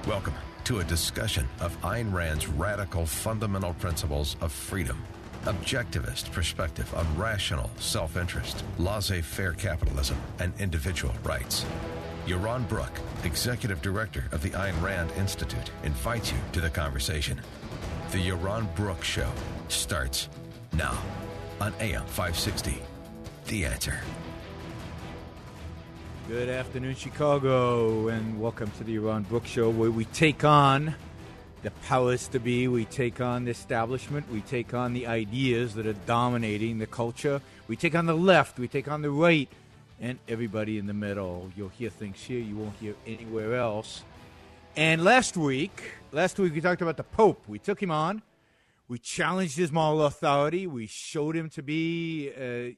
Welcome to a discussion of Ayn Rand's radical fundamental principles of freedom, objectivist perspective on rational self-interest, laissez-faire capitalism, and individual rights. Yaron Brook, Executive Director of the Ayn Rand Institute, invites you to the conversation. The Yaron Brook Show starts now on AM 560. The Answer. Good afternoon, Chicago, and welcome to the Yaron Brook Show, where we take on the powers to be, we take on the establishment, we take on the ideas that are dominating the culture, we take on the left, we take on the right, and everybody in the middle. You'll hear things here you won't hear anywhere else. And last week we talked about the Pope. We took him on. We challenged his moral authority. We showed him to be,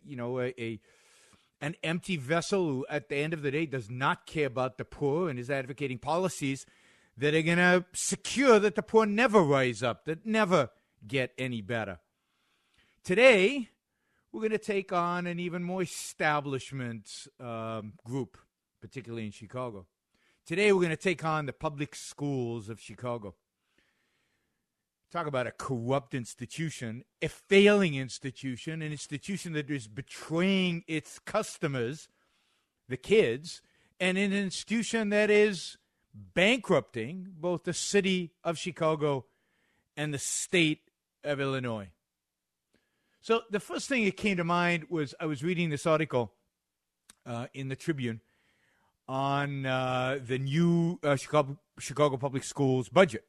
an empty vessel who, at the end of the day, does not care about the poor and is advocating policies that are going to secure that the poor never rise up, that never get any better. Today, we're going to take on an even more establishment group, particularly in Chicago. Today, we're going to take on the public schools of Chicago. Talk about a corrupt institution, a failing institution, an institution that is betraying its customers, the kids, and an institution that is bankrupting both the city of Chicago and the state of Illinois. So the first thing that came to mind was I was reading this article in the Tribune on the new Chicago Public Schools budget.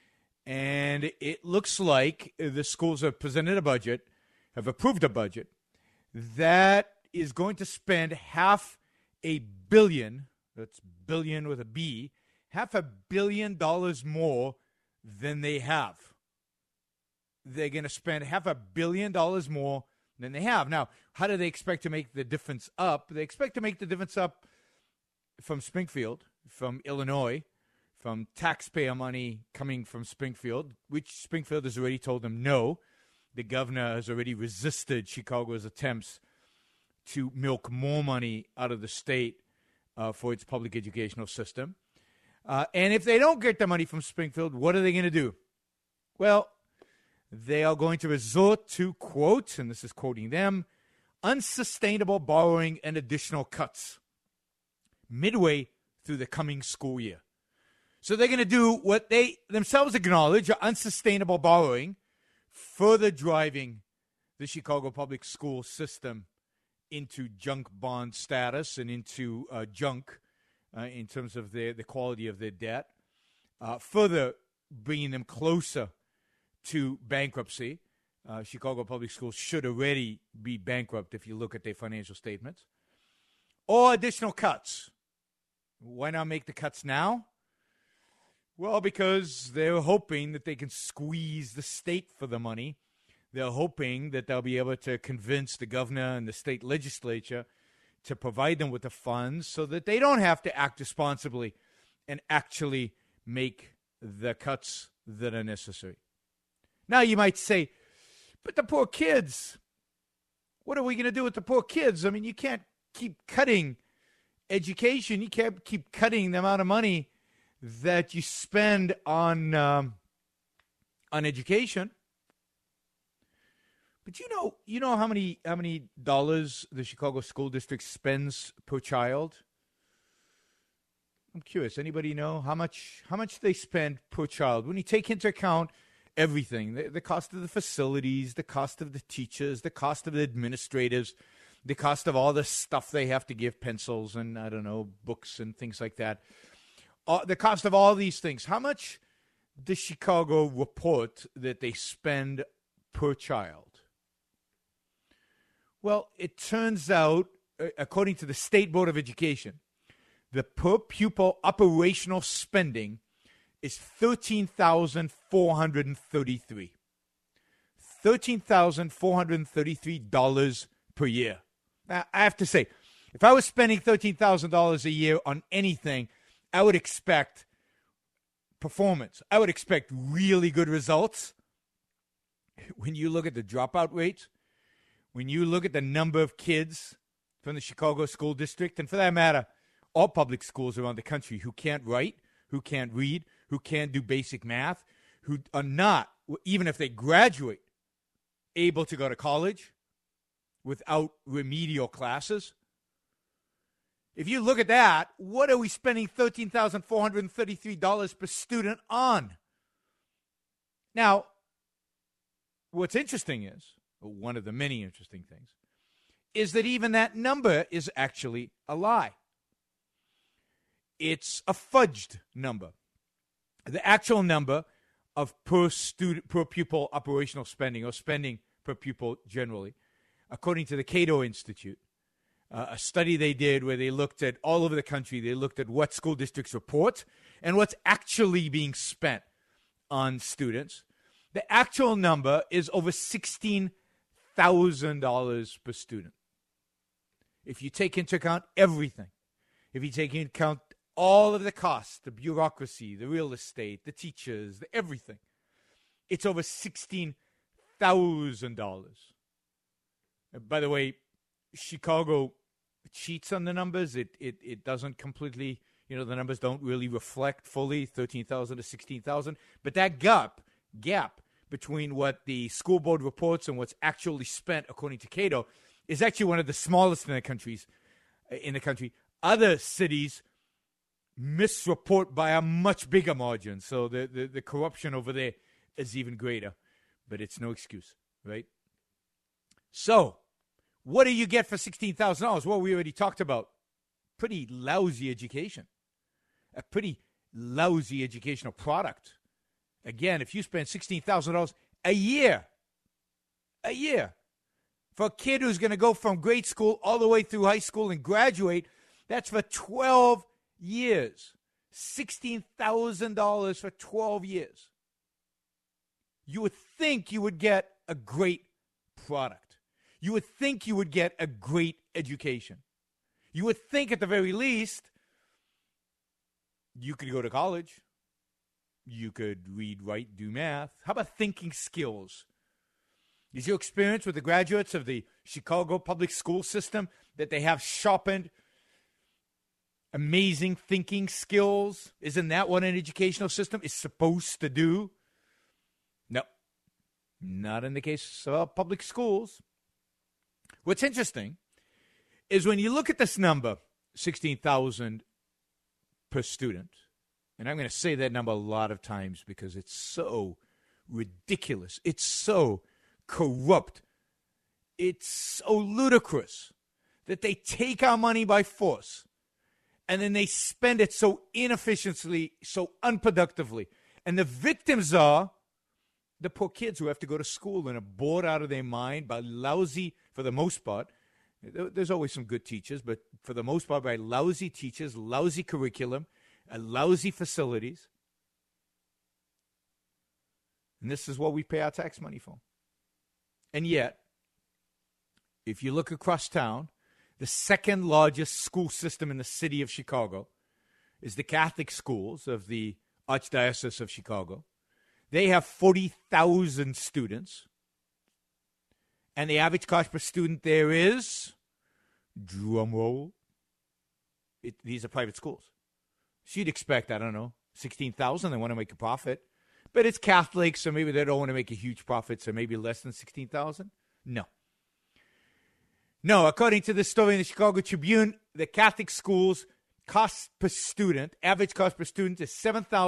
And it looks like the schools have presented a budget, have approved a budget, that is going to spend $500 million, that's billion with a B, $500 million more than they have. They're going to spend $500 million more than they have. Now, how do they expect to make the difference up? They expect to make the difference up from Springfield, from Illinois, from taxpayer money coming from Springfield, which Springfield has already told them no. The governor has already resisted Chicago's attempts to milk more money out of the state for its public educational system. And if they don't get the money from Springfield, what are they going to do? Well, they are going to resort to, quote, and this is quoting them, unsustainable borrowing and additional cuts midway through the coming school year. So they're going to do what they themselves acknowledge are unsustainable borrowing, further driving the Chicago public school system into junk bond status and into junk in terms of the quality of their debt, further bringing them closer to bankruptcy. Chicago public schools should already be bankrupt if you look at their financial statements. Or additional cuts. Why not make the cuts now? Well, because they're hoping that they can squeeze the state for the money. They're hoping that they'll be able to convince the governor and the state legislature to provide them with the funds so that they don't have to act responsibly and actually make the cuts that are necessary. Now you might say, but the poor kids, what are we going to do with the poor kids? I mean, you can't keep cutting education. You can't keep cutting the amount of money that you spend on education. But you know how many dollars the Chicago School District spends per child? I'm curious. Anybody know how much they spend per child when you take into account everything, the cost of the facilities, the cost of the teachers, the cost of the administrators, the cost of all the stuff they have to give, pencils and books and things like that. The cost of all these things. How much does Chicago report that they spend per child? Well, it turns out, according to the State Board of Education, the per pupil operational spending is $13,433. $13,433 per year. Now, I have to say, if I was spending $13,000 a year on anything, I would expect performance. I would expect really good results. When you look at the dropout rates, when you look at the number of kids from the Chicago School District, and for that matter, all public schools around the country who can't write, who can't read, who can't do basic math, who are not, even if they graduate, able to go to college without remedial classes. If you look at that, what are we spending $13,433 per student on? Now, what's interesting is, one of the many interesting things, is that even that number is actually a lie. It's a fudged number. The actual number of per pupil operational spending, or spending per pupil generally, according to the Cato Institute, a study they did where they looked at all over the country, they looked at what school districts report and what's actually being spent on students. The actual number is over $16,000 per student. If you take into account everything, if you take into account all of the costs, the bureaucracy, the real estate, the teachers, everything, it's over $16,000. By the way, Chicago cheats on the numbers. It doesn't completely, the numbers don't really reflect fully 13,000 to 16,000. But that gap between what the school board reports and what's actually spent, according to Cato, is actually one of the smallest in the country. Other cities misreport by a much bigger margin. So the corruption over there is even greater. But it's no excuse, right? So, what do you get for $16,000? Well, we already talked about pretty lousy education, a pretty lousy educational product. Again, if you spend $16,000 a year, for a kid who's going to go from grade school all the way through high school and graduate, that's for 12 years. $16,000 for 12 years. You would think you would get a great product. You would think you would get a great education. You would think at the very least you could go to college. You could read, write, do math. How about thinking skills? Is your experience with the graduates of the Chicago public school system that they have sharpened amazing thinking skills? Isn't that what an educational system is supposed to do? No, not in the case of public schools. What's interesting is when you look at this number, 16,000 per student, and I'm going to say that number a lot of times because it's so ridiculous. It's so corrupt. It's so ludicrous that they take our money by force and then they spend it so inefficiently, so unproductively. And the victims are the poor kids who have to go to school and are bored out of their mind by lousy, for the most part, there's always some good teachers, but for the most part by lousy teachers, lousy curriculum, lousy facilities. And this is what we pay our tax money for. And yet, if you look across town, the second largest school system in the city of Chicago is the Catholic schools of the Archdiocese of Chicago. They have 40,000 students. And the average cost per student there is, drum roll, these are private schools. So you'd expect, I don't know, 16,000, they want to make a profit. But it's Catholic, so maybe they don't want to make a huge profit, so maybe less than 16,000? No. No, according to this story in the Chicago Tribune, the Catholic schools cost per student, average cost per student is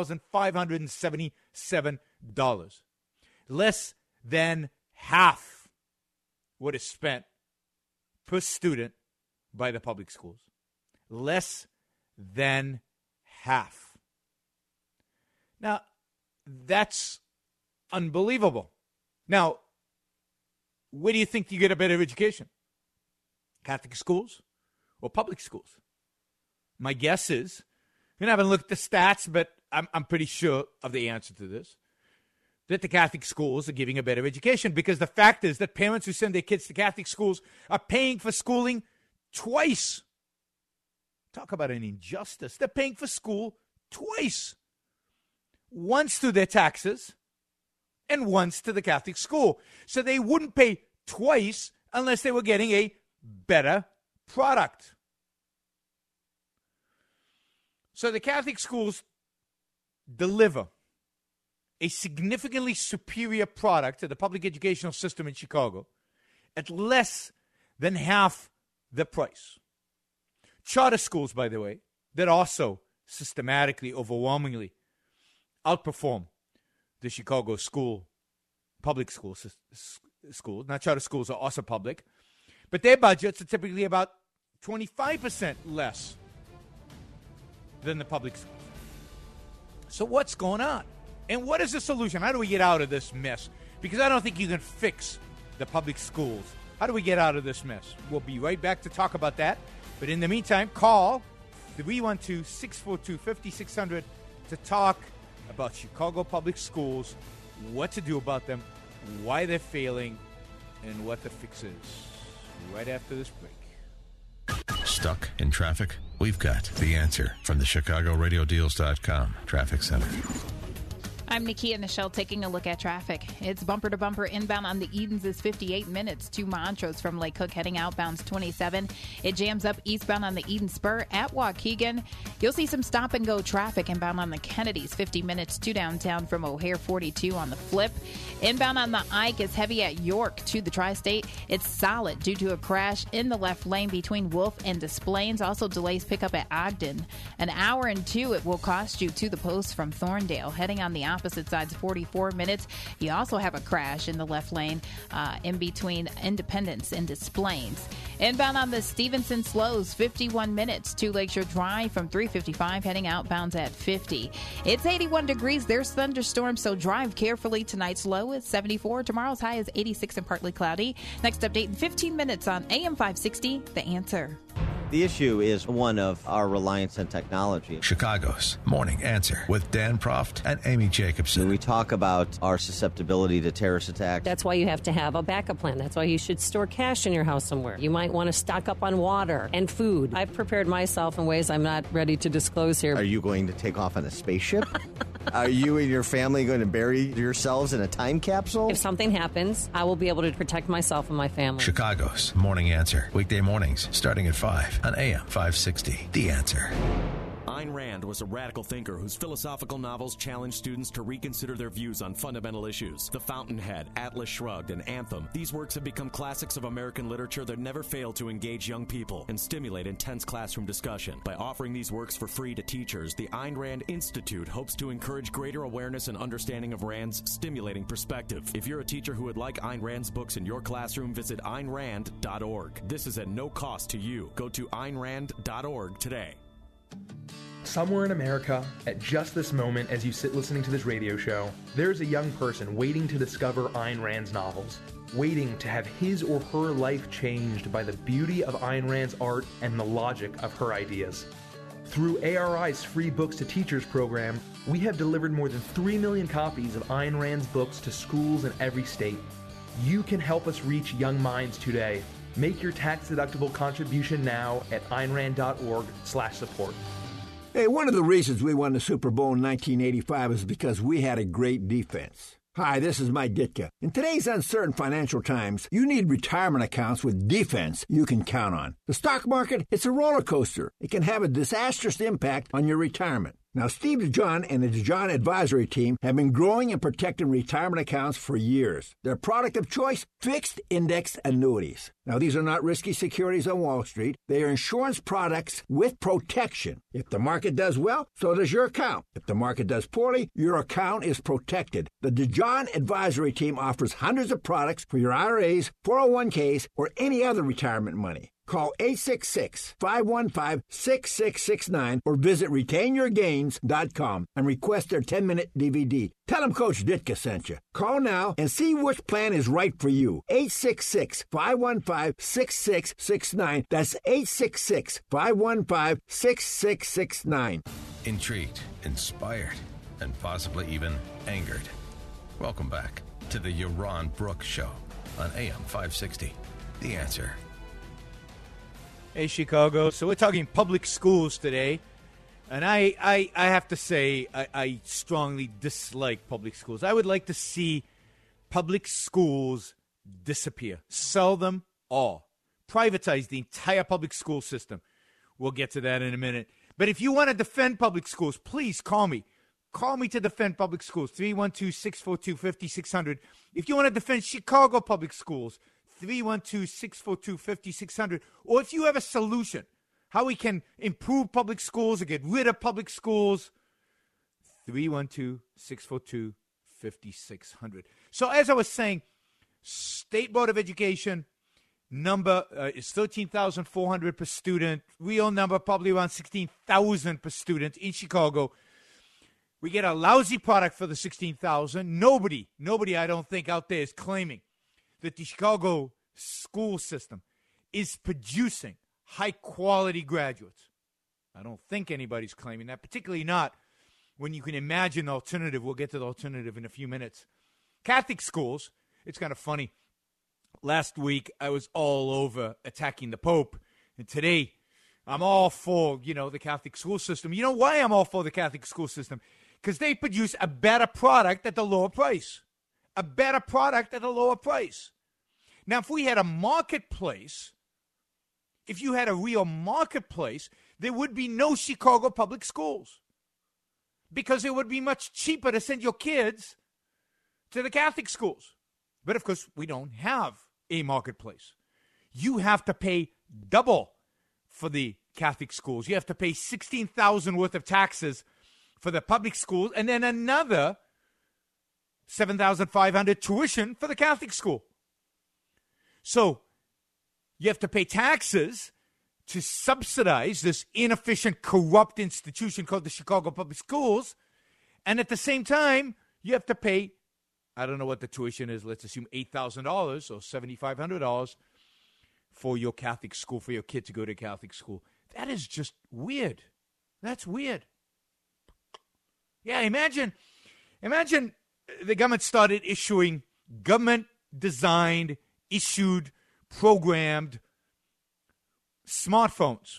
$7,577. Less than half what is spent per student by the public schools. Less than half. Now, that's unbelievable. Now, where do you think you get a better education? Catholic schools or public schools? My guess is, I haven't looked at the stats, but I'm pretty sure of the answer to this, that the Catholic schools are giving a better education, because the fact is that parents who send their kids to Catholic schools are paying for schooling twice. Talk about an injustice. They're paying for school twice. Once through their taxes and once to the Catholic school. So they wouldn't pay twice unless they were getting a better product. So the Catholic schools deliver a significantly superior product to the public educational system in Chicago at less than half the price. Charter schools, by the way, that also systematically, overwhelmingly outperform the Chicago public schools. Now, charter schools are also public, but their budgets are typically about 25% less than the public schools. So what's going on? And what is the solution? How do we get out of this mess? Because I don't think you can fix the public schools. How do we get out of this mess? We'll be right back to talk about that. But in the meantime, call 312-642-5600 to talk about Chicago public schools, what to do about them, why they're failing, and what the fix is. Right after this break. Stuck in traffic? We've got the answer from the ChicagoRadioDeals.com Traffic Center. I'm Nikia Nichelle taking a look at traffic. It's bumper to bumper inbound on the Edens is 58 minutes to Montrose from Lake Cook heading outbounds 27. It jams up eastbound on the Eden Spur at Waukegan. You'll see some stop and go traffic inbound on the Kennedys 50 minutes to downtown from O'Hare 42 on the flip. Inbound on the Ike is heavy at York to the Tri-State. It's solid due to a crash in the left lane between Wolf and Des Plaines. Also delays pick up at Ogden. An hour and two it will cost you to the post from Thorndale. Heading on the opposite side's 44 minutes. You also have a crash in the left lane in between Independence and Des Plaines. Inbound on the Stevenson Slows, 51 minutes to Lakeshore Drive from 355, heading outbounds at 50. It's 81 degrees. There's thunderstorms, so drive carefully. Tonight's low is 74. Tomorrow's high is 86 and partly cloudy. Next update in 15 minutes on AM 560, The Answer. The issue is one of our reliance on technology. Chicago's Morning Answer with Dan Proft and Amy Jacobson. When we talk about our susceptibility to terrorist attacks, that's why you have to have a backup plan. That's why you should store cash in your house somewhere. You might want to stock up on water and food. I've prepared myself in ways I'm not ready to disclose here. Are you going to take off on a spaceship? Are you and your family going to bury yourselves in a time capsule? If something happens, I will be able to protect myself and my family. Chicago's Morning Answer. Weekday mornings starting at 5 on AM 560. The Answer. Ayn Rand was a radical thinker whose philosophical novels challenged students to reconsider their views on fundamental issues. The Fountainhead, Atlas Shrugged, and Anthem. These works have become classics of American literature that never fail to engage young people and stimulate intense classroom discussion. By offering these works for free to teachers, the Ayn Rand Institute hopes to encourage greater awareness and understanding of Rand's stimulating perspective. If you're a teacher who would like Ayn Rand's books in your classroom, visit AynRand.org. This is at no cost to you. Go to AynRand.org today. Somewhere in America, at just this moment as you sit listening to this radio show, there's a young person waiting to discover Ayn Rand's novels, waiting to have his or her life changed by the beauty of Ayn Rand's art and the logic of her ideas. Through ARI's Free Books to Teachers program, we have delivered more than 3 million copies of Ayn Rand's books to schools in every state. You can help us reach young minds today. Make your tax-deductible contribution now at AynRand.org/support. Hey, one of the reasons we won the Super Bowl in 1985 is because we had a great defense. Hi, this is Mike Ditka. In today's uncertain financial times, you need retirement accounts with defense you can count on. The stock market, it's a roller coaster. It can have a disastrous impact on your retirement. Now, Steve DeJohn and the DeJohn Advisory Team have been growing and protecting retirement accounts for years. Their product of choice, fixed index annuities. Now, these are not risky securities on Wall Street. They are insurance products with protection. If the market does well, so does your account. If the market does poorly, your account is protected. The DeJohn Advisory Team offers hundreds of products for your IRAs, 401ks, or any other retirement money. Call 866-515-6669 or visit retainyourgains.com and request their 10-minute DVD. Tell them Coach Ditka sent you. Call now and see which plan is right for you. 866-515-6669. That's 866-515-6669. Intrigued, inspired, and possibly even angered. Welcome back to the Yaron Brooks Show on AM 560. The Answer. Hey, Chicago. So we're talking public schools today. And I have to say, I strongly dislike public schools. I would like to see public schools disappear. Sell them all. Privatize the entire public school system. We'll get to that in a minute. But if you want to defend public schools, please call me. Call me to defend public schools, 312-642-5600. If you want to defend Chicago public schools, 312-642-5600. Or if you have a solution, how we can improve public schools or get rid of public schools, 312-642-5600. So as I was saying, State Board of Education number is 13,400 per student. Real number probably around 16,000 per student in Chicago. We get a lousy product for the 16,000. Nobody, I don't think, out there is claiming that the Chicago school system is producing high-quality graduates. I don't think anybody's claiming that, particularly not when you can imagine the alternative. We'll get to the alternative in a few minutes. Catholic schools, it's kind of funny. Last week, I was all over attacking the Pope, and today, I'm all for, the Catholic school system. You know why I'm all for the Catholic school system? Because they produce a better product at a lower price. A better product at a lower price. Now, if we had a marketplace, if you had a real marketplace, there would be no Chicago public schools. Because it would be much cheaper to send your kids to the Catholic schools. But, of course, we don't have a marketplace. You have to pay double for the Catholic schools. You have to pay $16,000 worth of taxes for the public schools, and then another $7,500 tuition for the Catholic school. So you have to pay taxes to subsidize this inefficient, corrupt institution called the Chicago Public Schools, and at the same time, you have to pay, I don't know what the tuition is, let's assume $8,000 or $7,500 for your Catholic school, for your kid to go to Catholic school. That is just weird. That's weird. Yeah, imagine the government started issuing government-designed, issued, programmed smartphones.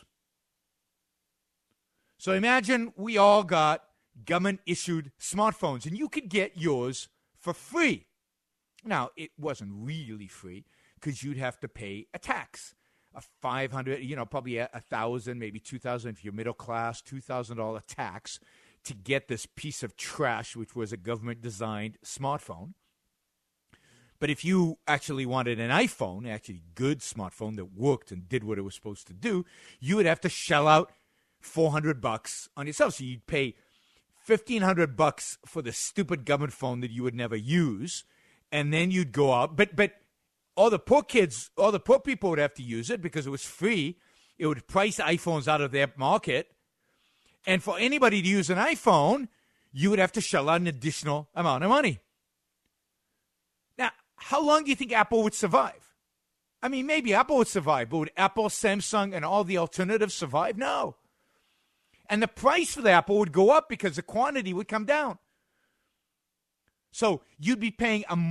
So imagine we all got government-issued smartphones, and you could get yours for free. Now, it wasn't really free because you'd have to pay a tax, a $500, probably $1,000, maybe $2,000 if you're middle class, $2,000 tax to get this piece of trash, which was a government-designed smartphone. But if you actually wanted an iPhone, actually good smartphone that worked and did what it was supposed to do, you would have to shell out $400 on yourself. So you'd pay $1,500 for the stupid government phone that you would never use, and then you'd go out. But all the poor kids, all the poor people would have to use it because it was free. It would price iPhones out of their market. And for anybody to use an iPhone, you would have to shell out an additional amount of money. Now, how long do you think Apple would survive? I mean, maybe Apple would survive, but would Apple, Samsung, and all the alternatives survive? No. And the price for the Apple would go up because the quantity would come down. So you'd be paying a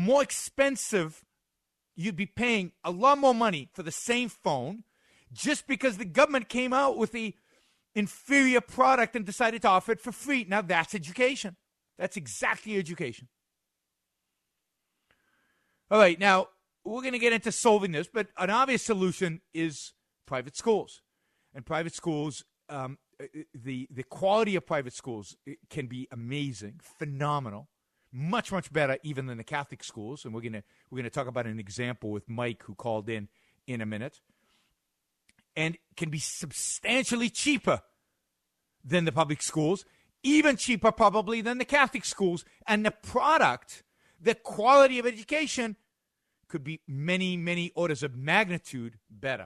lot more money for the same phone just because the government came out with the inferior product and decided to offer it for free. Now that's education. That's exactly education. All right, now we're going to get into solving this, but an obvious solution is private schools. And private schools, the quality of private schools can be amazing, phenomenal, much, much better even than the Catholic schools. And we're going to talk about an example with Mike, who called in a minute. And can be substantially cheaper than the public schools, even cheaper probably than the Catholic schools. And the product, the quality of education, could be many, many orders of magnitude better.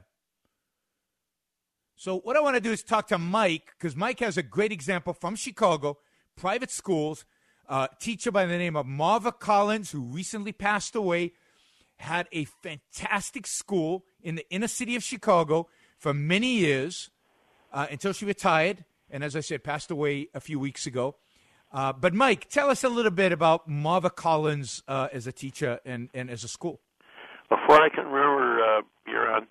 So what I want to do is talk to Mike, because Mike has a great example from Chicago, private schools, teacher by the name of Marva Collins, who recently passed away, had a fantastic school in the inner city of Chicago for many years until she retired, and as I said, passed away a few weeks ago. But Mike, tell us a little bit about Marva Collins as a teacher and as a school. Before I can remember, Yaron,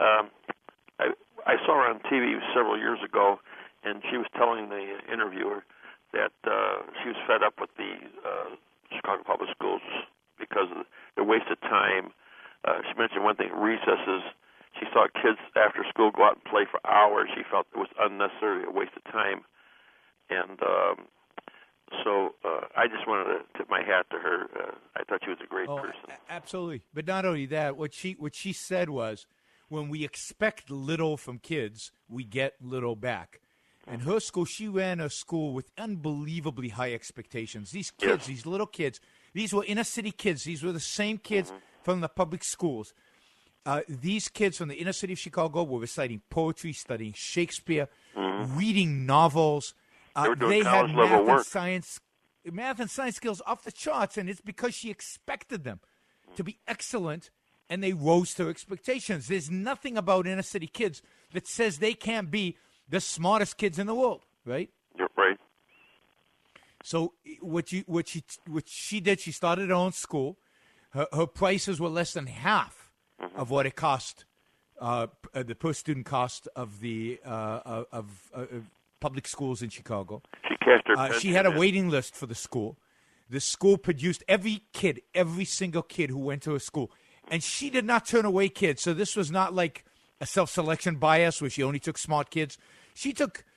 I saw her on TV several years ago, and she was telling the interviewer that she was fed up with the Chicago Public Schools because of the waste of time. She mentioned one thing, recesses. She saw kids after school go out and play for hours. She felt it was unnecessary, a waste of time. And So I just wanted to tip my hat to her. I thought she was a great person. Absolutely. But not only that, what she said was, when we expect little from kids, we get little back. And her school, she ran a school with unbelievably high expectations. These kids, these little kids, these were inner city kids. These were the same kids from the public schools. These kids from the inner city of Chicago were reciting poetry, studying Shakespeare, reading novels. They had math and science skills off the charts, and it's because she expected them to be excellent, and they rose to expectations. There's nothing about inner city kids that says they can't be the smartest kids in the world, right? You're right. So what she did, she started her own school. Her prices were less than half of what it cost, the per student cost of the public schools in Chicago. She cashed her pension. She had a waiting list for the school. The school produced every single kid who went to her school. And she did not turn away kids. So this was not like a self-selection bias where she only took smart kids. She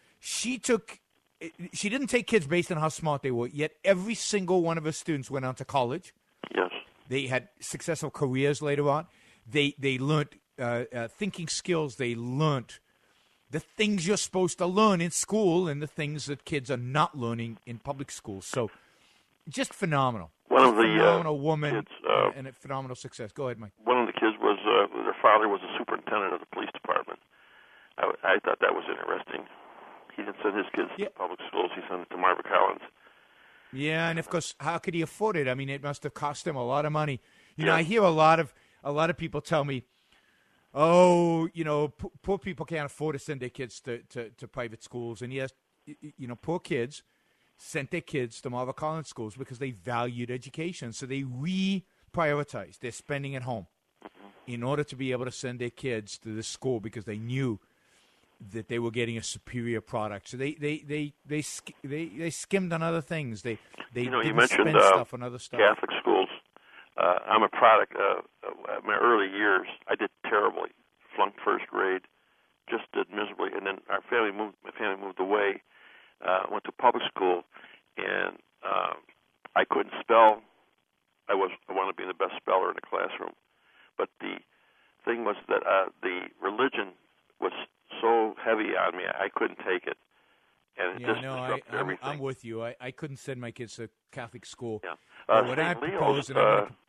didn't take kids based on how smart they were, yet every single one of her students went on to college. Yes. They had successful careers later on. They learned thinking skills. They learned the things you're supposed to learn in school and the things that kids are not learning in public schools. So just phenomenal. One of the phenomenal woman kids, and a phenomenal success. Go ahead, Mike. One of the kids was their father was a superintendent of the police department. I thought that was interesting. He didn't send his kids to public schools. He sent it to Marva Collins. Yeah, and of course, how could he afford it? I mean, it must have cost him a lot of money. You know, I hear a lot of people tell me, "Oh, you know, poor people can't afford to send their kids to private schools." And yes, you know, poor kids sent their kids to Marva Collins schools because they valued education. So they reprioritized their spending at home in order to be able to send their kids to the school because they knew that they were getting a superior product. So they skimmed on other things. They you didn't spend stuff on other stuff. Catholic schools. I'm a product of my early years. I did terribly. Flunked first grade. Just did miserably. And then my family moved away. Went to public school, and I couldn't spell. I wanted to be the best speller in the classroom. But the thing was that the religion was so heavy on me, I couldn't take it. And it disrupted everything. I'm with you. I couldn't send my kids to Catholic school. Yeah. What I St. Leo's propose is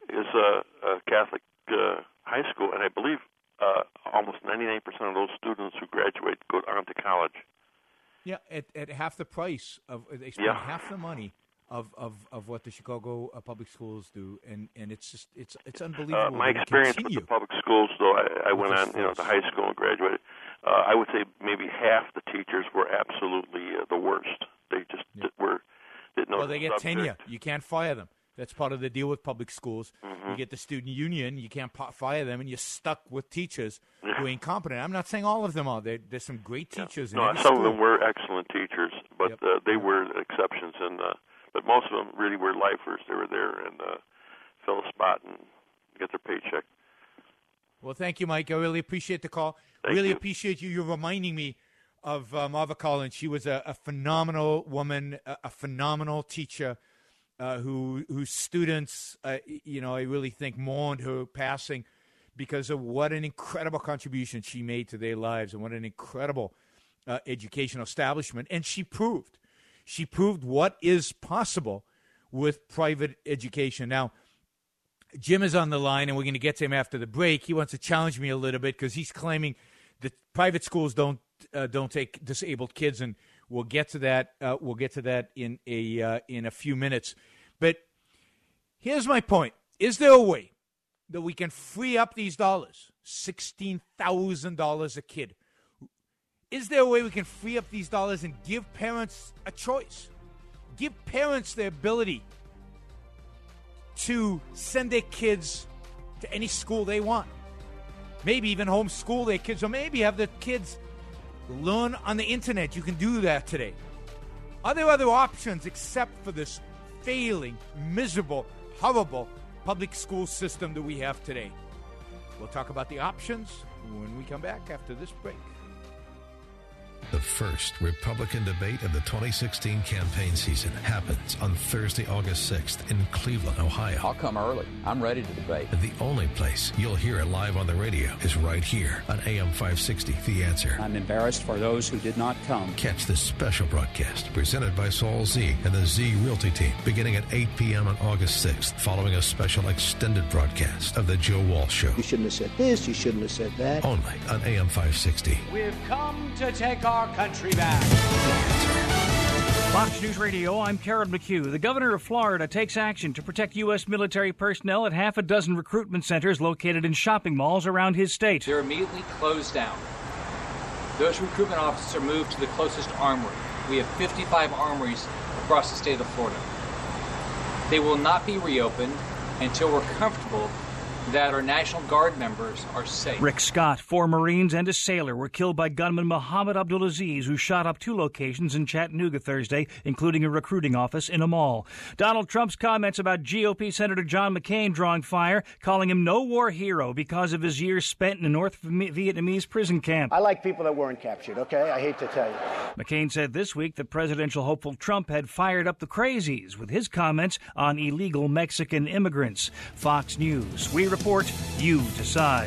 a Catholic high school, and I believe almost 99% of those students who graduate go on to college. Yeah, at half the price they spend half the money of what the Chicago public schools do, and it's just it's unbelievable. My experience with the public schools, though, I went on to high school and graduated. I would say maybe half the teachers were absolutely the worst. They just didn't know. Well, they get subject. tenure. You can't fire them. That's part of the deal with public schools. You get the student union. You can't fire them, and you're stuck with teachers who are incompetent. I'm not saying all of them are. There's some great teachers. In every some school. of them were excellent teachers, but they were exceptions. And but most of them really were lifers. They were there and fill a spot and get their paycheck. Well, thank you, Mike. I really appreciate the call. Thank you. Appreciate you. You're reminding me of Marva Collins. She was a phenomenal woman, a phenomenal teacher. Whose students, I really think mourned her passing because of what an incredible contribution she made to their lives and what an incredible educational establishment. And she proved what is possible with private education. Now, Jim is on the line, and we're going to get to him after the break. He wants to challenge me a little bit because he's claiming that private schools don't take disabled kids, and we'll get to that. We'll get to that in a few minutes. But here's my point. Is there a way that we can free up these dollars, $16,000 a kid? Is there a way we can free up these dollars and give parents a choice? Give parents the ability to send their kids to any school they want. Maybe even homeschool their kids, or maybe have the kids learn on the internet. You can do that today. Are there other options except for this failing, miserable, horrible public school system that we have today? We'll talk about the options when we come back after this break. The first Republican debate of the 2016 campaign season happens on Thursday, August 6th in Cleveland, Ohio. I'll come early. I'm ready to debate. And the only place you'll hear it live on the radio is right here on AM 560, The Answer. I'm embarrassed for those who did not come. Catch this special broadcast presented by Saul Z and the Z Realty team beginning at 8 p.m. on August 6th, following a special extended broadcast of The Joe Walsh Show. You shouldn't have said this, you shouldn't have said that. Only on AM 560. We've come to take our country back. Fox News Radio, I'm Karen McHugh. The governor of Florida takes action to protect U.S. military personnel at half a dozen recruitment centers located in shopping malls around his state. They're immediately closed down. Those recruitment offices are moved to the closest armory. We have 55 armories across the state of Florida. They will not be reopened until we're comfortable that our National Guard members are safe. Rick Scott, 4 Marines and a sailor were killed by gunman Mohammed Abdulaziz, who shot up 2 locations in Chattanooga Thursday, including a recruiting office in a mall. Donald Trump's comments about GOP Senator John McCain drawing fire, calling him no war hero because of his years spent in a North Vietnamese prison camp. I like people that weren't captured, okay? I hate to tell you. McCain said this week that presidential hopeful Trump had fired up the crazies with his comments on illegal Mexican immigrants. Fox News. We report, you decide.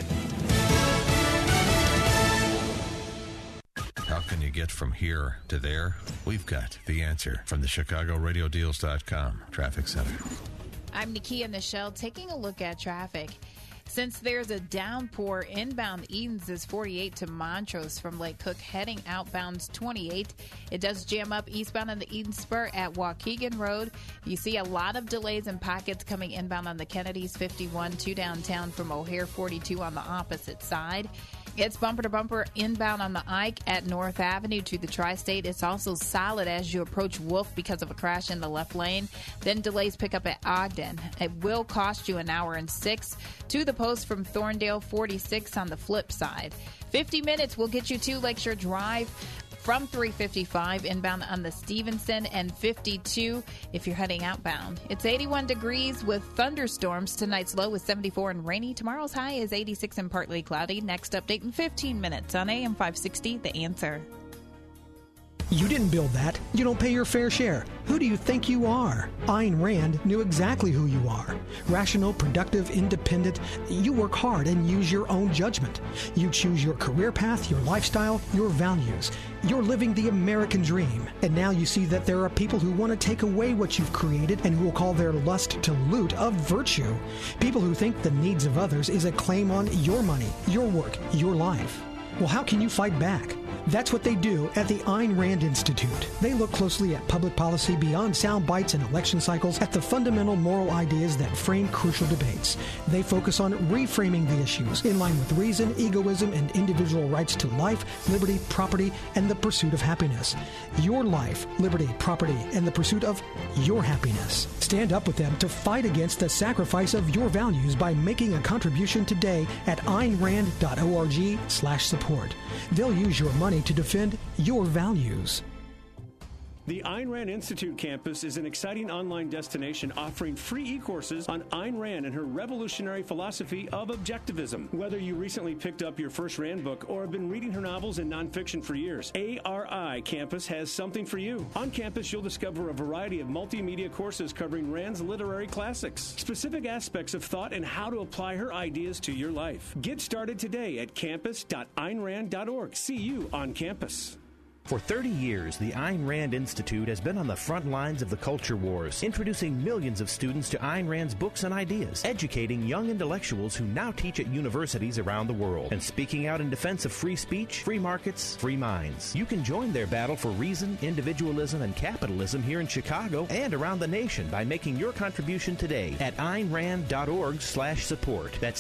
How can you get from here to there? We've got the answer from the ChicagoRadioDeals.com Traffic Center. I'm Nakia Nichelle taking a look at traffic. Since there's a downpour, inbound Edens is 48 to Montrose from Lake Cook, heading outbound 28. It does jam up eastbound on the Eden Spur at Waukegan Road. You see a lot of delays and pockets coming inbound on the Kennedys 51 to downtown from O'Hare 42 on the opposite side. It's bumper to bumper inbound on the Ike at North Avenue to the Tri-State. It's also solid as you approach Wolf because of a crash in the left lane. Then delays pick up at Ogden. It will cost you an hour and 6 to the post from Thorndale 46 on the flip side. 50 minutes will get you to Lakeshore Drive from 355 inbound on the Stevenson, and 52 if you're heading outbound. It's 81 degrees with thunderstorms. Tonight's low is 74 and rainy. Tomorrow's high is 86 and partly cloudy. Next update in 15 minutes on AM 560, The Answer. You didn't build that. You don't pay your fair share. Who do you think you are? Ayn Rand knew exactly who you are. Rational, productive, independent. You work hard and use your own judgment. You choose your career path, your lifestyle, your values. You're living the American dream. And now you see that there are people who want to take away what you've created and who will call their lust to loot a virtue. People who think the needs of others is a claim on your money, your work, your life. Well, how can you fight back? That's what they do at the Ayn Rand Institute. They look closely at public policy beyond sound bites and election cycles, at the fundamental moral ideas that frame crucial debates. They focus on reframing the issues in line with reason, egoism, and individual rights to life, liberty, property, and the pursuit of happiness. Your life, liberty, property, and the pursuit of your happiness. Stand up with them to fight against the sacrifice of your values by making a contribution today at AynRand.org/support. They'll use your money to defend your values. The Ayn Rand Institute campus is an exciting online destination offering free e-courses on Ayn Rand and her revolutionary philosophy of objectivism. Whether you recently picked up your first Rand book or have been reading her novels and nonfiction for years, ARI Campus has something for you. On campus, you'll discover a variety of multimedia courses covering Rand's literary classics, specific aspects of thought, and how to apply her ideas to your life. Get started today at campus.aynrand.org. See you on campus. For 30 years, the Ayn Rand Institute has been on the front lines of the culture wars, introducing millions of students to Ayn Rand's books and ideas, educating young intellectuals who now teach at universities around the world, and speaking out in defense of free speech, free markets, free minds. You can join their battle for reason, individualism, and capitalism here in Chicago and around the nation by making your contribution today at AynRand.org/support. That's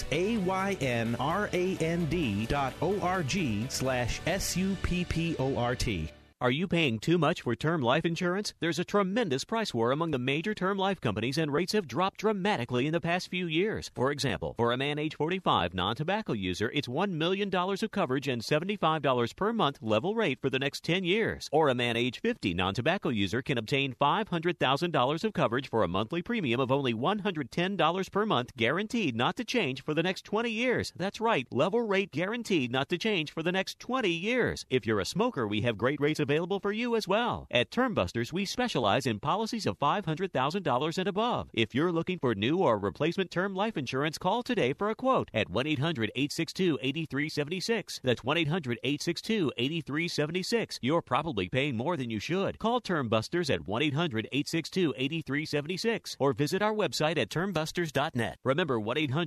AYNRAND.org/SUPPORT. Are you paying too much for term life insurance? There's a tremendous price war among the major term life companies, and rates have dropped dramatically in the past few years. For example, for a man age 45 non-tobacco user, it's $1 million of coverage and $75 per month level rate for the next 10 years. Or a man age 50 non-tobacco user can obtain $500,000 of coverage for a monthly premium of only $110 per month, guaranteed not to change for the next 20 years. That's right, level rate guaranteed not to change for the next 20 years. If you're a smoker, we have great rates available for you as well. At Term Busters, we specialize in policies of $500,000 and above. If you're looking for new or replacement term life insurance, call today for a quote at 1-800-862-8376. That's 1-800-862-8376. You're probably paying more than you should. Call Term Busters at 1-800-862-8376 or visit our website at termbusters.net. Remember,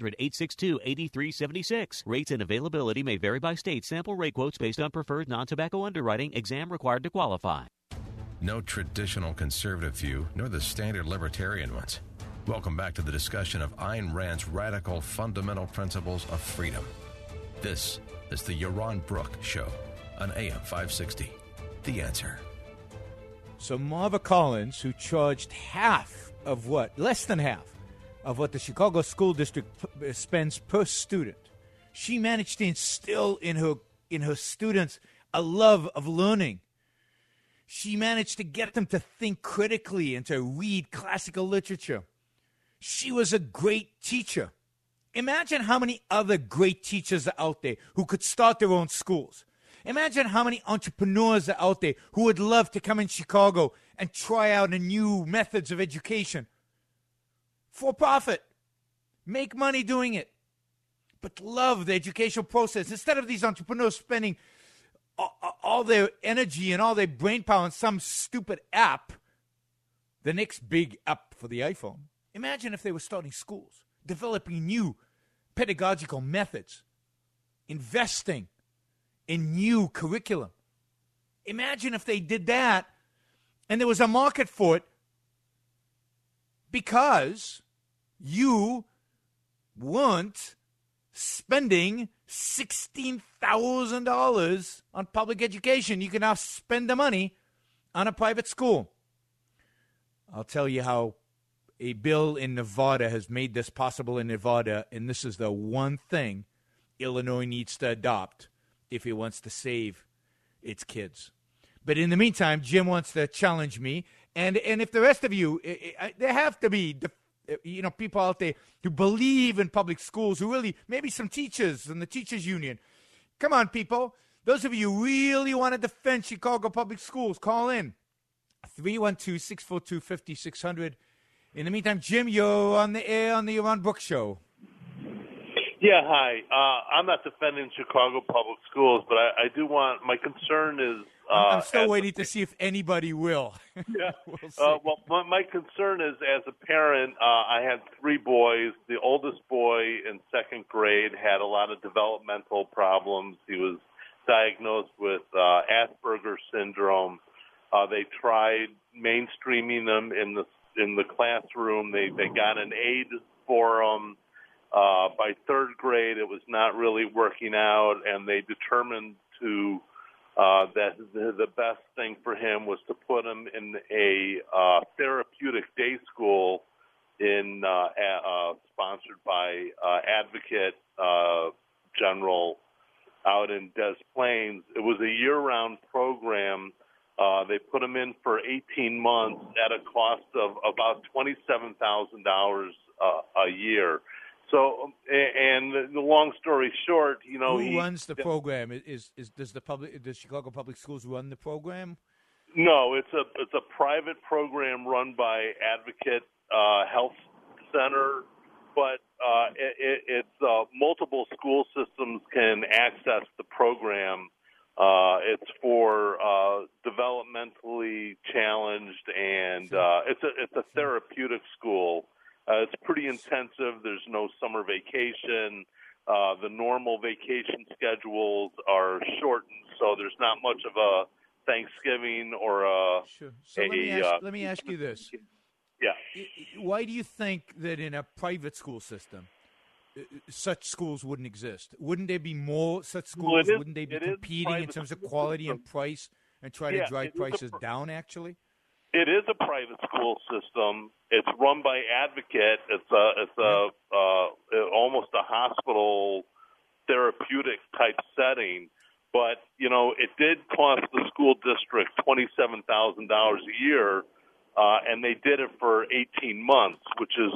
1-800-862-8376. Rates and availability may vary by state. Sample rate quotes based on preferred non-tobacco underwriting. Exam required to qualify. No traditional conservative view, nor the standard libertarian ones. Welcome back to the discussion of Ayn Rand's radical fundamental principles of freedom. This is the Yaron Brook Show on AM 560. The Answer. So Marva Collins, who charged less than half of what the Chicago School District spends per student, she managed to instill in her students a love of learning. She managed to get them to think critically and to read classical literature. She was a great teacher. Imagine how many other great teachers are out there who could start their own schools. Imagine how many entrepreneurs are out there who would love to come in Chicago and try out a new methods of education. For profit. Make money doing it. But love the educational process. Instead of these entrepreneurs spending all their energy and all their brain power on some stupid app, the next big app for the iPhone. Imagine if they were starting schools, developing new pedagogical methods, investing in new curriculum. Imagine if they did that and there was a market for it, because you weren't spending $16,000 on public education. You can now spend the money on a private school. I'll tell you how a bill in Nevada has made this possible in Nevada, and this is the one thing Illinois needs to adopt if it wants to save its kids. But in the meantime, Jim wants to challenge me, and if the rest of you, there have to be people out there who believe in public schools, who really, maybe some teachers and the teachers union. Come on, people. Those of you who really want to defend Chicago public schools, call in. 312-642-5600. In the meantime, Jim, you're on the air on the Yaron Brook Show. Yeah, hi. I'm not defending Chicago public schools, but I do want, my concern is... I'm still waiting to see if anybody will. Yeah. Well, my concern is, as a parent, I had 3 boys. The oldest boy in 2nd grade had a lot of developmental problems. He was diagnosed with Asperger's syndrome. They tried mainstreaming them in the classroom. They got an aid for him. By 3rd grade, it was not really working out, and they determined that the best thing for him was to put him in a therapeutic day school sponsored by Advocate General out in Des Plaines. It was a year-round program. They put him in for 18 months at a cost of about $27,000 a year. So, and the long story short, who runs the program? Does Chicago Public Schools run the program? No, it's a private program run by Advocate Health Center, but it's multiple school systems can access the program. It's for developmentally challenged, and it's a therapeutic school. It's pretty intensive. There's no summer vacation. The normal vacation schedules are shortened, so there's not much of a Thanksgiving or a... Sure. So let me ask you this. Yeah. Why do you think that in a private school system, such schools wouldn't exist? Wouldn't there be more such schools? Wouldn't they be competing in terms of quality and price and try to drive prices down, actually? It is a private school system. It's run by Advocate. It's almost a hospital therapeutic type setting. But, it did cost the school district $27,000 a year, and they did it for 18 months, which is,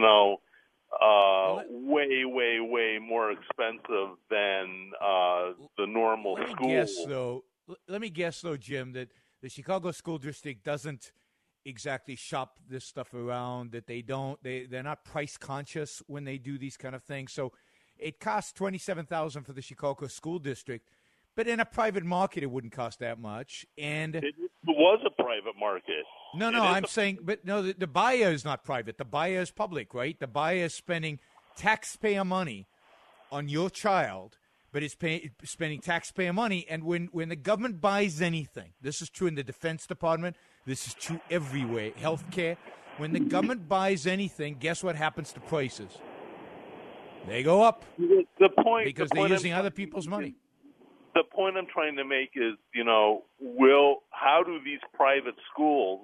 way, way, way more expensive than the normal school. Let me guess, though, Jim, that the Chicago School District doesn't exactly shop this stuff around, that they're not price conscious when they do these kind of things. So it costs $27,000 for the Chicago School District, but in a private market, it wouldn't cost that much. And it was a private market. No, I'm saying, but no, the buyer is not private. The buyer is public, right? The buyer is spending taxpayer money on your child, but it's spending taxpayer money. And when the government buys anything, this is true in the Defense Department, this is true everywhere, healthcare. When the government buys anything, guess what happens to prices? They go up. Because they're using other people's money. The point I'm trying to make is, how do these private schools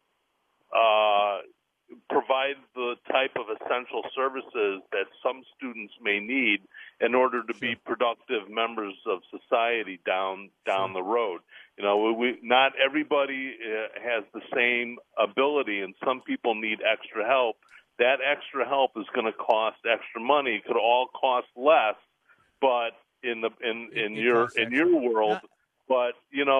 provide the type of essential services that some students may need in order to be productive members of society down the road? Not everybody has the same ability, and some people need extra help. That extra help is going to cost extra money. It could all cost less, but in your world, but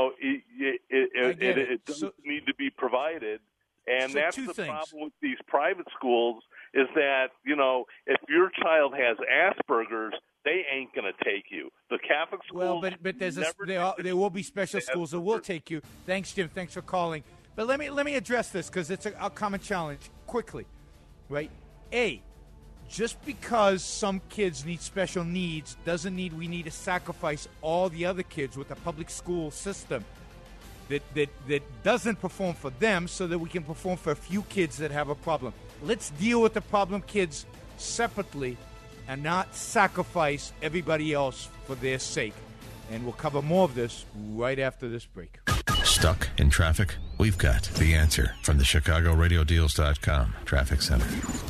it does need to be provided. And that's the problem with these private schools is that, if your child has Asperger's, they ain't going to take you. The Catholic schools... Well, but there will be special schools that will take you. Thanks, Jim. Thanks for calling. But let me address this because it's a common challenge quickly, right? Just because some kids need special needs doesn't mean we need to sacrifice all the other kids with the public school system that doesn't perform for them so that we can perform for a few kids that have a problem. Let's deal with the problem kids separately and not sacrifice everybody else for their sake. And we'll cover more of this right after this break. Stuck in traffic? We've got the answer from the ChicagoRadioDeals.com Traffic Center.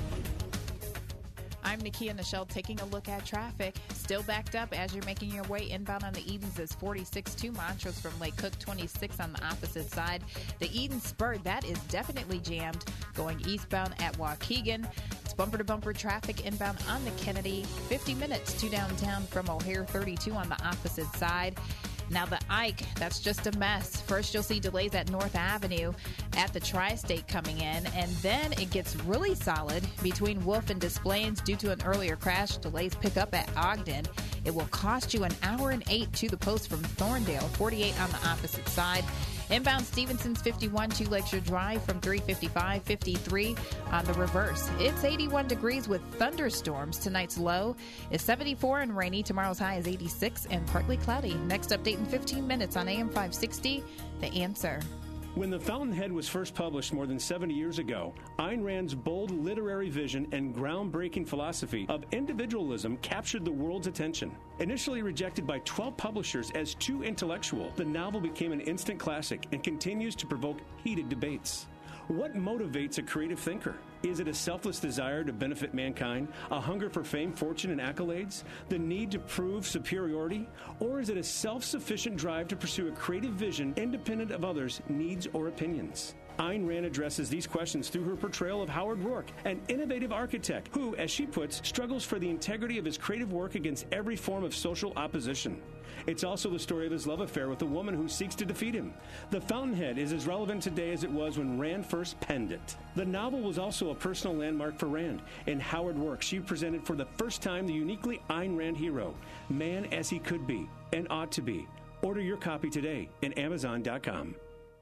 I'm Nakia Nichelle taking a look at traffic. Still backed up as you're making your way inbound on the Edens is 46 to Montrose from Lake Cook, 26 on the opposite side. The Eden Spur, that is definitely jammed going eastbound at Waukegan. It's bumper-to-bumper traffic inbound on the Kennedy. 50 minutes to downtown from O'Hare, 32 on the opposite side. Now the Ike, that's just a mess. First you'll see delays at North Avenue at the Tri-State coming in, and then it gets really solid between Wolf and Des Plaines due to an earlier crash. Delays pick up at Ogden. It will cost you an hour and 8 to the post from Thorndale, 48 on the opposite side. Inbound Stevenson's 51 to Lakeshore Drive from 355, 53 on the reverse. It's 81 degrees with thunderstorms. Tonight's low is 74 and rainy. Tomorrow's high is 86 and partly cloudy. Next update in 15 minutes on AM 560, The Answer. When The Fountainhead was first published more than 70 years ago, Ayn Rand's bold literary vision and groundbreaking philosophy of individualism captured the world's attention. Initially rejected by 12 publishers as too intellectual, the novel became an instant classic and continues to provoke heated debates. What motivates a creative thinker? Is it a selfless desire to benefit mankind, a hunger for fame, fortune, and accolades, the need to prove superiority, or is it a self-sufficient drive to pursue a creative vision independent of others' needs or opinions? Ayn Rand addresses these questions through her portrayal of Howard Rourke, an innovative architect who, as she puts, struggles for the integrity of his creative work against every form of social opposition. It's also the story of his love affair with a woman who seeks to defeat him. The Fountainhead is as relevant today as it was when Rand first penned it. The novel was also a personal landmark for Rand. In Howard Rourke, she presented for the first time the uniquely Ayn Rand hero, man as he could be and ought to be. Order your copy today at Amazon.com.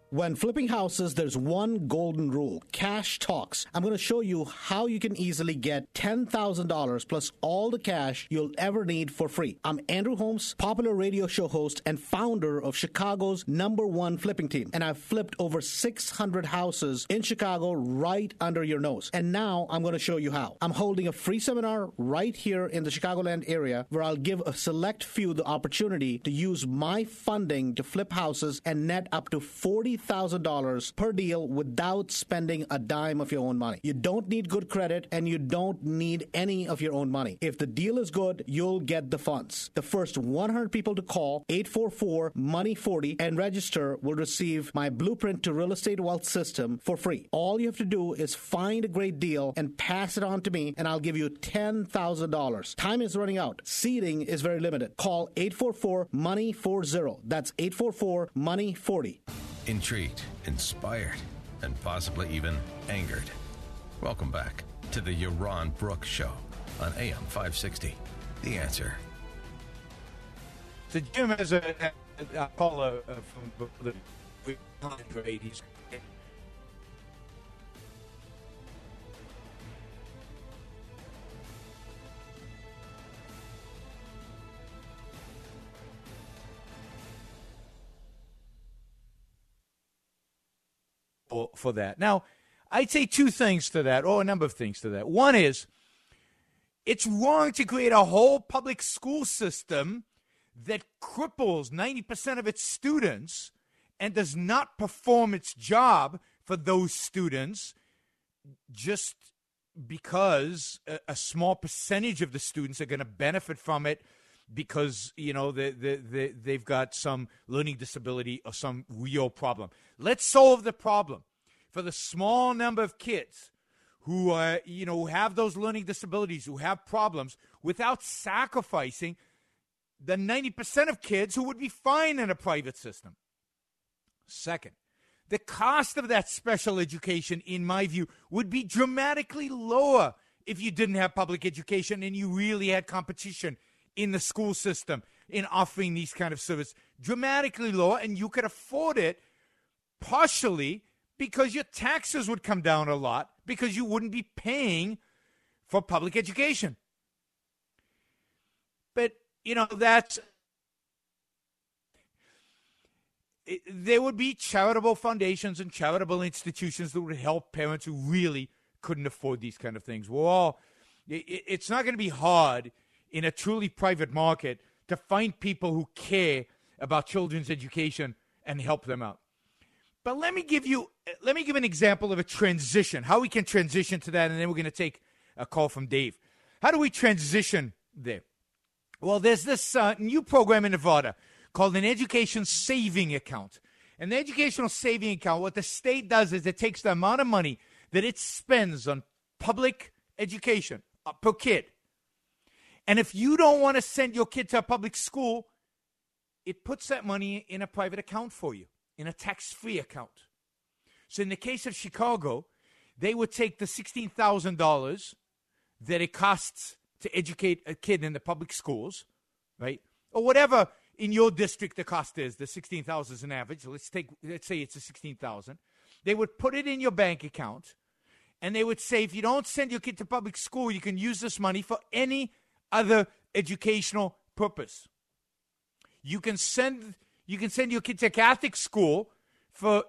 When flipping houses, there's one golden rule. Cash talks. I'm going to show you how you can easily get $10,000 plus all the cash you'll ever need for free. I'm Andrew Holmes, popular radio show host and founder of Chicago's #1 flipping team. And I've flipped over 600 houses in Chicago right under your nose. And now I'm going to show you how. I'm holding a free seminar right here in the Chicagoland area where I'll give a select few the opportunity to use my funding to flip houses and net up to $40,000 per deal without spending a dime of your own money. You don't need good credit and you don't need any of your own money. If the deal is good, you'll get the funds. The first 100 people to call 844-MONEY40 and register will receive my Blueprint to Real Estate Wealth System for free. All you have to do is find a great deal and pass it on to me, and I'll give you $10,000. Time is running out. Seating is very limited. Call 844-MONEY40. That's 844-MONEY40. Intrigued, inspired, and possibly even angered. Welcome back to the Yaron Brooks Show on AM 560. The Answer. So Jim has a caller from the grade. He's for that. Now, I'd say two things to that, or a number of things to that. One is, it's wrong to create a whole public school system that cripples 90% of its students and does not perform its job for those students just because a small percentage of the students are going to benefit from it because, you know, they've got some learning disability or some real problem. Let's solve the problem for the small number of kids who have those learning disabilities, who have problems, without sacrificing the 90% of kids who would be fine in a private system. Second, the cost of that special education, in my view, would be dramatically lower if you didn't have public education and you really had competition in the school system in offering these kind of service. Dramatically lower, and you could afford it partially because your taxes would come down a lot because you wouldn't be paying for public education. But, there would be charitable foundations and charitable institutions that would help parents who really couldn't afford these kind of things. It's not going to be hard in a truly private market to find people who care about children's education and help them out. But let me give an example of a transition, how we can transition to that, and then we're going to take a call from Dave. How do we transition there? Well, there's this new program in Nevada called an education saving account. And the educational saving account, what the state does is it takes the amount of money that it spends on public education per kid. And if you don't want to send your kid to a public school, it puts that money in a private account for you, in a tax-free account. So in the case of Chicago, they would take the $16,000 that it costs to educate a kid in the public schools, right? Or whatever in your district the cost is, the $16,000 is an average. Let's say it's a $16,000. They would put it in your bank account, and they would say, if you don't send your kid to public school, you can use this money for any other educational purpose. You can send your kid to a Catholic school for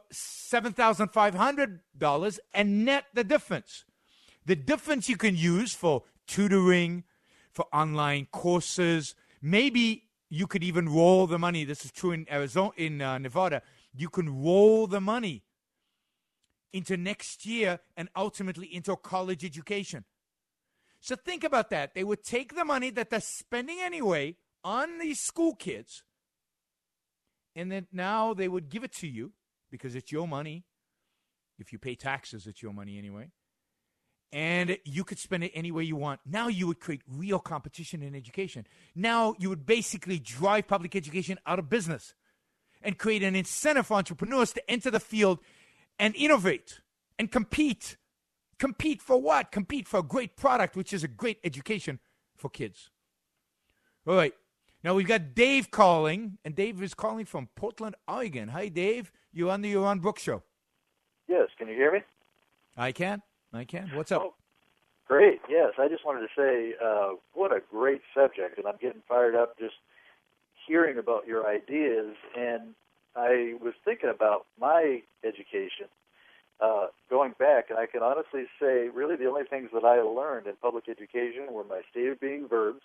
$7,500 and net the difference. The difference you can use for tutoring, for online courses. Maybe you could even roll the money. This is true in Nevada. You can roll the money into next year and ultimately into a college education. So think about that. They would take the money that they're spending anyway on these school kids, and then now they would give it to you because it's your money. If you pay taxes, it's your money anyway. And you could spend it any way you want. Now you would create real competition in education. Now you would basically drive public education out of business and create an incentive for entrepreneurs to enter the field and innovate and compete. Compete for what? Compete for a great product, which is a great education for kids. All right. Now we've got Dave calling, and Dave is calling from Portland, Oregon. Hi, Dave. You're on the Yaron Brooks Show. Yes, can you hear me? I can. What's up? Oh, great. Yes, I just wanted to say what a great subject, and I'm getting fired up just hearing about your ideas. And I was thinking about my education going back, and I can honestly say really the only things that I learned in public education were my state of being verbs.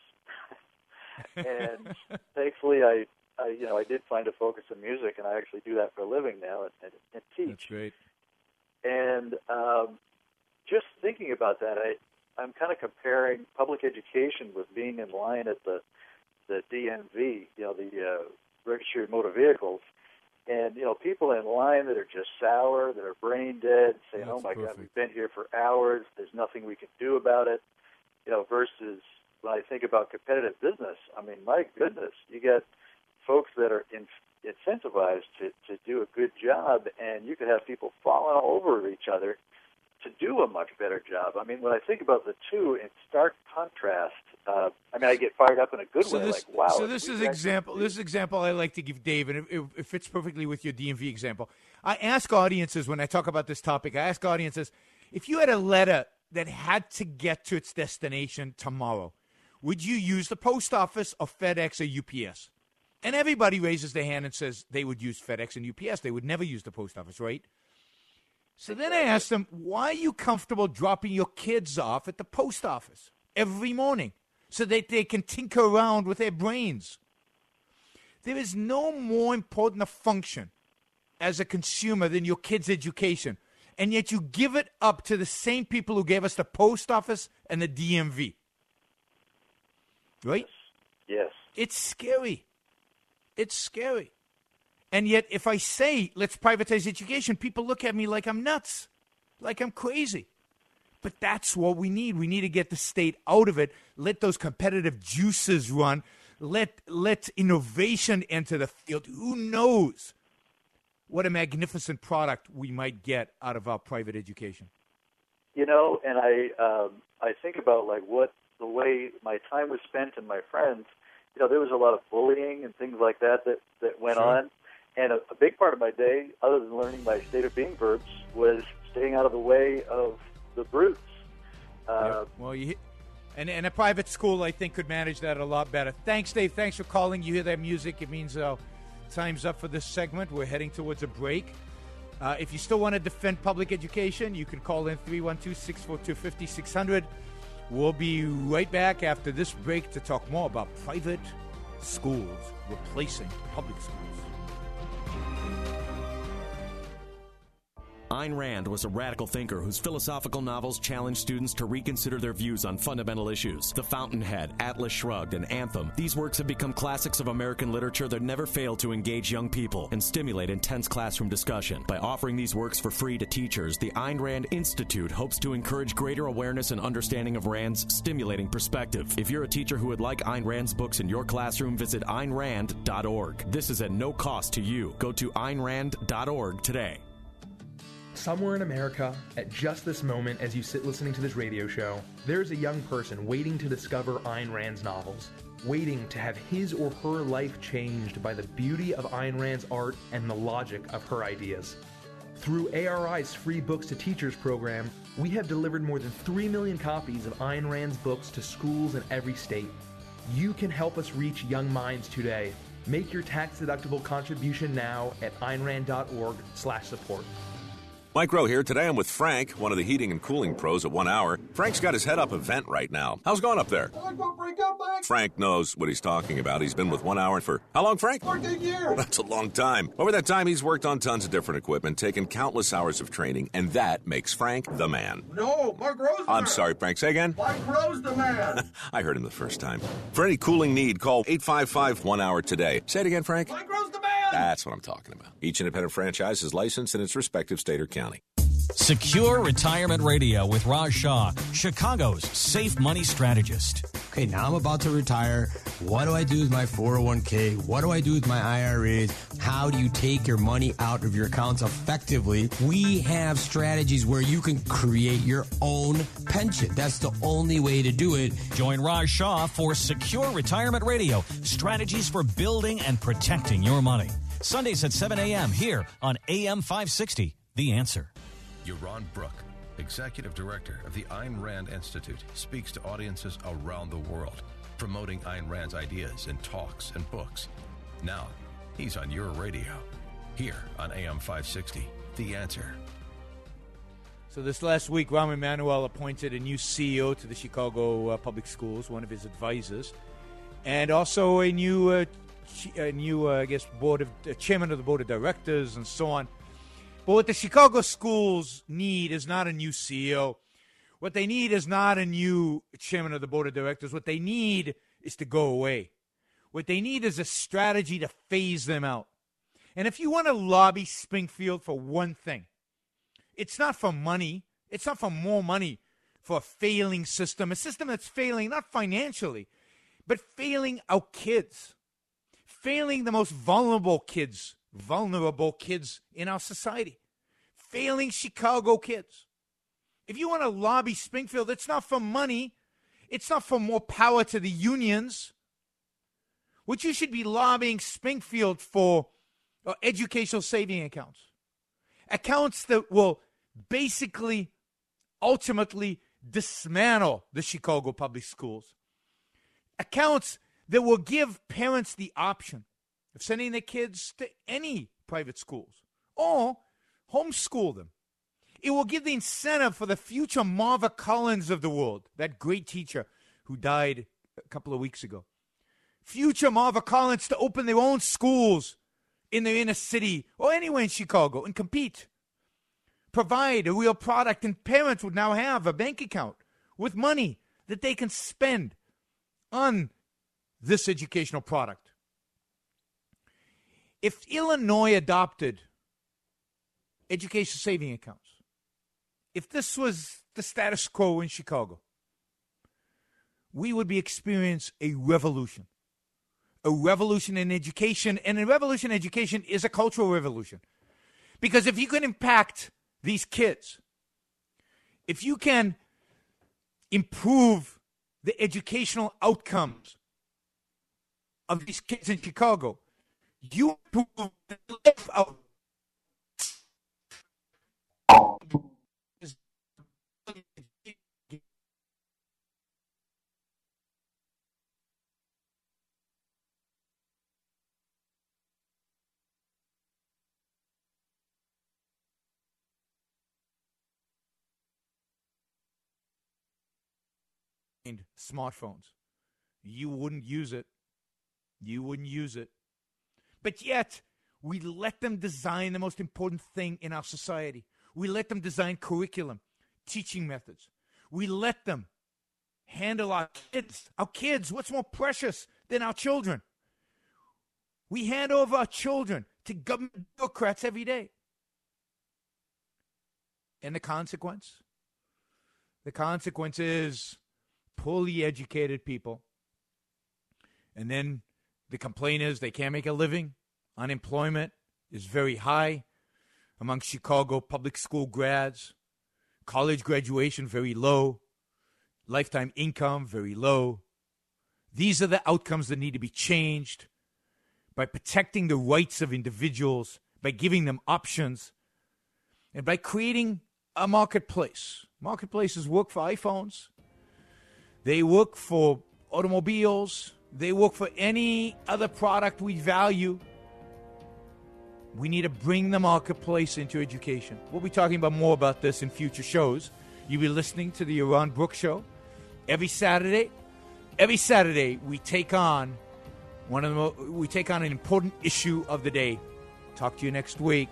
And thankfully, I did find a focus in music, and I actually do that for a living now and teach. That's great. And just thinking about that, I'm kind of comparing public education with being in line at the DMV, the Registry of Motor Vehicles, and people in line that are just sour, that are brain dead, saying, "Oh my God, we've been here for hours. There's nothing we can do about it," versus. When I think about competitive business, I mean, my goodness, you get folks that are incentivized to do a good job, and you could have people falling all over each other to do a much better job. I mean, when I think about the two in stark contrast, I get fired up in a good way. Wow. So this is example I like to give Dave, and it fits perfectly with your DMV example. I ask audiences when I talk about this topic, if you had a letter that had to get to its destination tomorrow, would you use the post office or FedEx or UPS? And everybody raises their hand and says they would use FedEx and UPS. They would never use the post office, right? So then I asked them, why are you comfortable dropping your kids off at the post office every morning so that they can tinker around with their brains? There is no more important a function as a consumer than your kid's education. And yet you give it up to the same people who gave us the post office and the DMV. Right? Yes. It's scary. And yet if I say, let's privatize education, people look at me like I'm nuts, like I'm crazy. But that's what we need. We need to get the state out of it, let those competitive juices run, let innovation enter the field. Who knows what a magnificent product we might get out of our private education. And I think about the way my time was spent and my friends. There was a lot of bullying and things like that went on. And a big part of my day, other than learning my state of being verbs, was staying out of the way of the brutes. Well, and a private school, I think, could manage that a lot better. Thanks, Dave. Thanks for calling. You hear that music. It means time's up for this segment. We're heading towards a break. If you still want to defend public education, you can call in 312-642-5600. We'll be right back after this break to talk more about private schools replacing public schools. Ayn Rand was a radical thinker whose philosophical novels challenged students to reconsider their views on fundamental issues. The Fountainhead, Atlas Shrugged, and Anthem. These works have become classics of American literature that never fail to engage young people and stimulate intense classroom discussion. By offering these works for free to teachers, the Ayn Rand Institute hopes to encourage greater awareness and understanding of Rand's stimulating perspective. If you're a teacher who would like Ayn Rand's books in your classroom, visit AynRand.org. This is at no cost to you. Go to AynRand.org today. Somewhere in America, at just this moment as you sit listening to this radio show, there is a young person waiting to discover Ayn Rand's novels, waiting to have his or her life changed by the beauty of Ayn Rand's art and the logic of her ideas. Through ARI's Free Books to Teachers program, we have delivered more than 3 million copies of Ayn Rand's books to schools in every state. You can help us reach young minds today. Make your tax-deductible contribution now at AynRand.org/support. Mike Rowe here. Today I'm with Frank, one of the heating and cooling pros at 1 Hour. Frank's got his head up a vent right now. How's it going up there? Frank knows what he's talking about. He's been with 1 Hour for how long, Frank? 14 years. That's a long time. Over that time, he's worked on tons of different equipment, taken countless hours of training, and that makes Frank the man. No, Mark Rowe's the man. I'm sorry, Frank. Say again? Mike Rowe's the man. I heard him the first time. For any cooling need, call 855-1 Hour today. Say it again, Frank. Mike Rowe's the man. That's what I'm talking about. Each independent franchise is licensed in its respective state or county. Secure Retirement Radio with Raj Shah, Chicago's safe money strategist. Okay, now I'm about to retire. What do I do with my 401k? What do I do with my IRAs? How do you take your money out of your accounts effectively? We have strategies where you can create your own pension. That's the only way to do it. Join Raj Shah for Secure Retirement Radio, strategies for building and protecting your money. Sundays at 7 a.m. here on AM 560, The Answer. Yaron Brook, Executive Director of the Ayn Rand Institute, speaks to audiences around the world, promoting Ayn Rand's ideas in talks and books. Now, he's on your radio, here on AM 560, The Answer. So this last week, Rahm Emanuel appointed a new CEO to the Chicago Public Schools, one of his advisors, and also a new chairman of the board of directors and so on. But what the Chicago schools need is not a new CEO. What they need is not a new chairman of the board of directors. What they need is to go away. What they need is a strategy to phase them out. And if you want to lobby Springfield for one thing, it's not for money. It's not for more money for a failing system, a system that's failing not financially, but failing our kids, failing the most vulnerable kids in our society, failing Chicago kids. If you want to lobby Springfield, it's not for money. It's not for more power to the unions. What you should be lobbying Springfield for are educational saving accounts. Accounts that will basically, ultimately dismantle the Chicago public schools. Accounts that will give parents the option of sending their kids to any private schools or homeschool them. It will give the incentive for the future Marva Collins of the world, that great teacher who died a couple of weeks ago. Future Marva Collins to open their own schools in their inner city or anywhere in Chicago and compete. Provide a real product, and parents would now have a bank account with money that they can spend on this educational product. If Illinois adopted education saving accounts, if this was the status quo in Chicago, we would be experiencing a revolution in education, and a revolution in education is a cultural revolution. Because if you can impact these kids, if you can improve the educational outcomes of these kids in Chicago, you improve the life of smartphones. You wouldn't use it. But yet, we let them design the most important thing in our society. We let them design curriculum, teaching methods. We let them handle our kids. Our kids, what's more precious than our children? We hand over our children to government bureaucrats every day. And the consequence? The consequence is poorly educated people. And then the complaint is they can't make a living. Unemployment is very high among Chicago public school grads. College graduation, very low. Lifetime income, very low. These are the outcomes that need to be changed by protecting the rights of individuals, by giving them options, and by creating a marketplace. Marketplaces work for iPhones. They work for automobiles. They work for any other product we value. We need to bring the marketplace into education. We'll be talking about more about this in future shows. You'll be listening to the Yaron Brook Show every Saturday. Every Saturday, we take on an important issue of the day. Talk to you next week.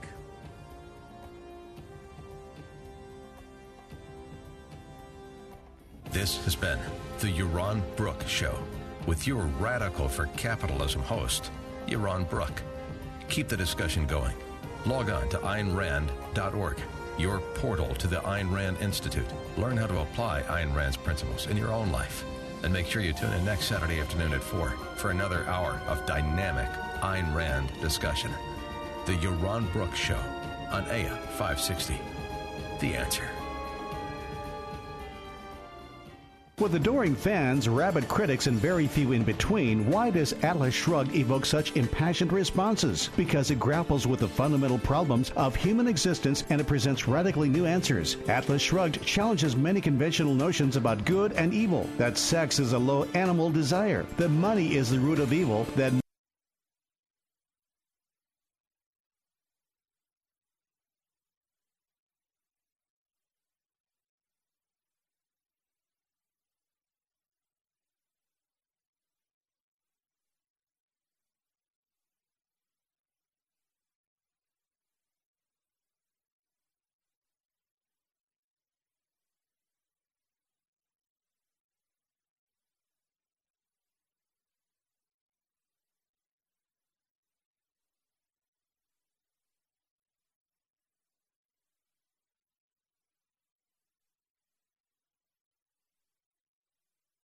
This has been the Yaron Brook Show with your Radical for Capitalism host, Yaron Brook. Keep the discussion going. Log on to AynRand.org, your portal to the Ayn Rand Institute. Learn how to apply Ayn Rand's principles in your own life. And make sure you tune in next Saturday afternoon at 4 for another hour of dynamic Ayn Rand discussion. The Yaron Brooks Show on AM 560. The Answer. With adoring fans, rabid critics, and very few in between, why does Atlas Shrugged evoke such impassioned responses? Because it grapples with the fundamental problems of human existence and it presents radically new answers. Atlas Shrugged challenges many conventional notions about good and evil, that sex is a low animal desire, that money is the root of evil, that